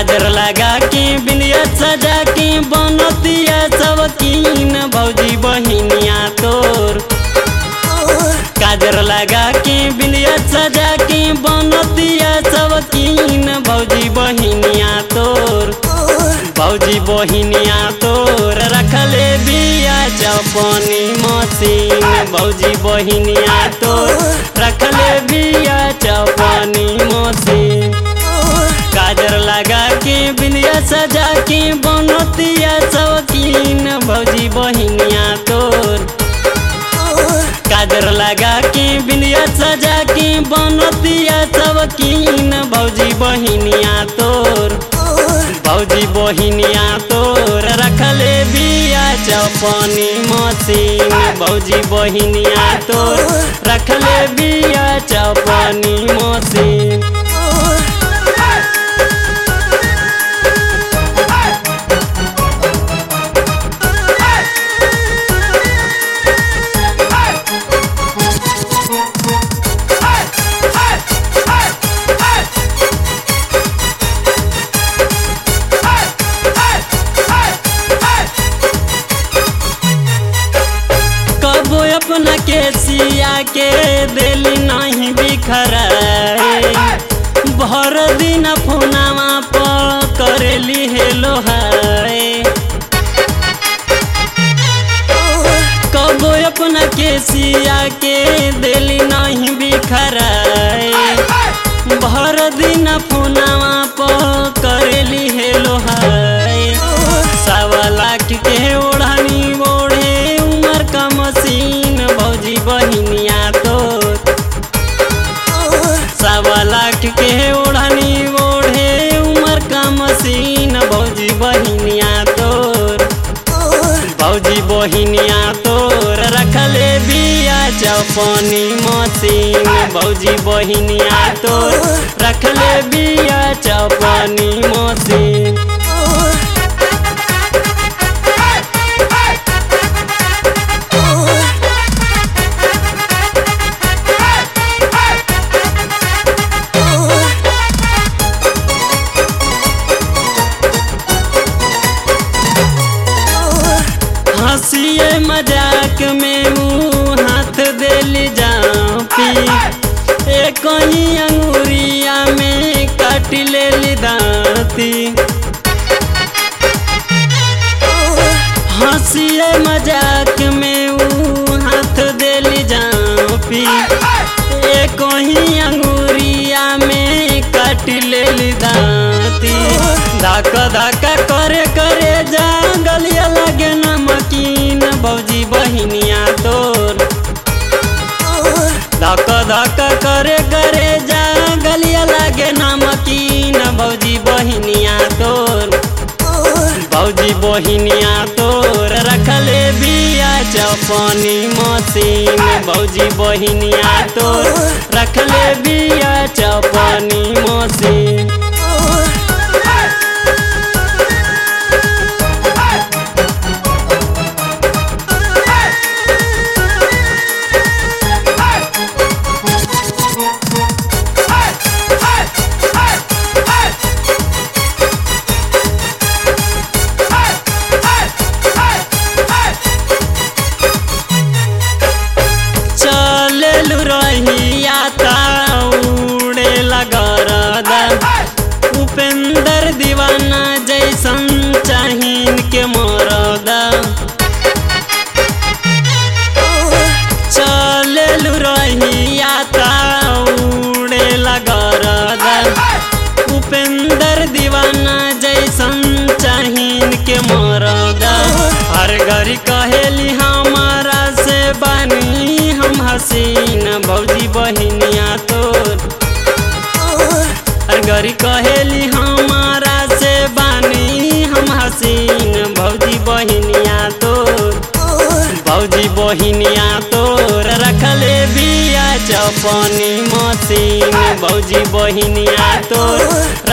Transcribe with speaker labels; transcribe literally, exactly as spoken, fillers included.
Speaker 1: काजर लगा के बिंदिया सजा के बनतिया सबकीन भौजी बहिनिया तोर। काजर लगा के बिंदिया सजा के बनतिया सबकीन भौजी बहिनिया तोर। भौजी बहिनिया तोर रखले बिया चौपनी मशीन भौजी बहिनिया तोर रखले बिया चौपनी मशीन। काजर लगा के बिंदिया सजा के बनतिया सबकीन भौजी बहिनिया तोर। काजर लगा के बिंदिया सजा के बनतिया सबकीन भौजी बहिनिया तोर। भौजी बहिनिया तोर रखले बिया चौपनी मशीन भौजी बहिनिया तोर रखले बिया चौपनी मशीन। अपना के सिया के दिल नहीं बिखराए भर दिन फोनावा पर करेली हेलो हाय। कबो अपना के सिया के दिल नहीं बिखराए भर दिन फोनावा पर करेली हेलो हाय। सवा लाख के ओढ़नी ओढ़े उमर का मशीन भौजी बहिनिया तोर। सवा लाख के ओढ़नी ओढ़े उमर का मशीन भौजी बहिनिया तोर। भौजी बहिनिया तोर रखले बिया चौपनी मशीन भौजी बहिनिया तोर रखले बिया चौपनी मशीन। हंसिए मजाक में मुँह हाथ देली जापी एक कहीं अंगूरिया में काट लेली दांती। हंसिए मजाक में मुँह हाथ देली जापी एक कहीं अंगूरिया में काट लेली दांती। धाका धाका करे करे जा गलिया लगे नमकीन भौजी बहिनिया तोर। धक्का धक्का करे करे जा गलिया लगे नमकीन भौजी बहिनिया तोर। भौजी बहिनिया तोर रखले बिया चौपनी मशीन भौजी बहिनिया तोर रखले बिया चौपनी मशीन। उपेंद्र दीवाना जैसन चाहिन के मरदा चले रहिया उड़े लगरदा। उपेंद्र दीवाना जैसन चाहिन के मरदा हर घड़ी कहेली हमारा से बानी हम हसीन भौजी बहिनिया तोर। हर घड़ी कहेली हमारा से बानी हम हसीन भौजी बहिनिया तोर। भौजी बहिनिया तोर रखले बिया चौपनी मशीन भौजी बहिनिया तोर